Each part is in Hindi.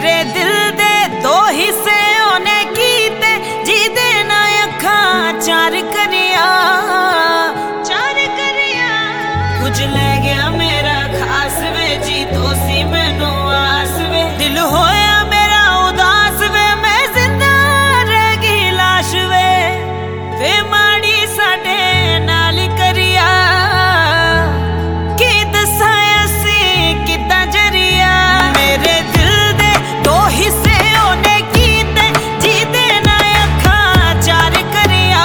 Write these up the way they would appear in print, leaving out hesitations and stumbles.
मेरे दिल दे दो हिस्से ओने कीते जिदे ना अखां चार करिया कुछ ले गया मेरा खास वे जी तो सी मैनू आस वे दिल होया मेरा उदास वे मैं जिंदा रह गई लाश वे माड़ी साडे नाल करिया की दसां असी किदां जरिया मेरे दिल दे दो हिस्से ओने कीते जिदे ना अखां चार करिया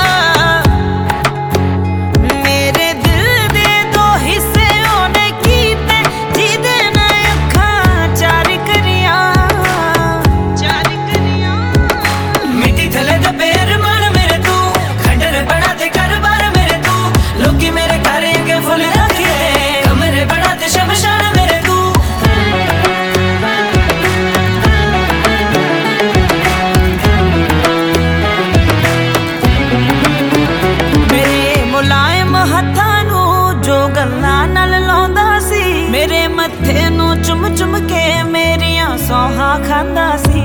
मेरे दिल दे दो हिस्से ओने कीते जिदे ना अखां चार करिया मिट्टी थले दे पैर मार मेरे तू खंडर बना दे घर बार मेरे तू लोकी मेरे घर के फुल रखे कमरे बना दे शमशान मेरे तू मेरे मुलायम हत्थां नू जो गल्लां नाल लाउंदा सी मेरे मत्थे नू चुम चुम के मेरियां सौहां खांदा सी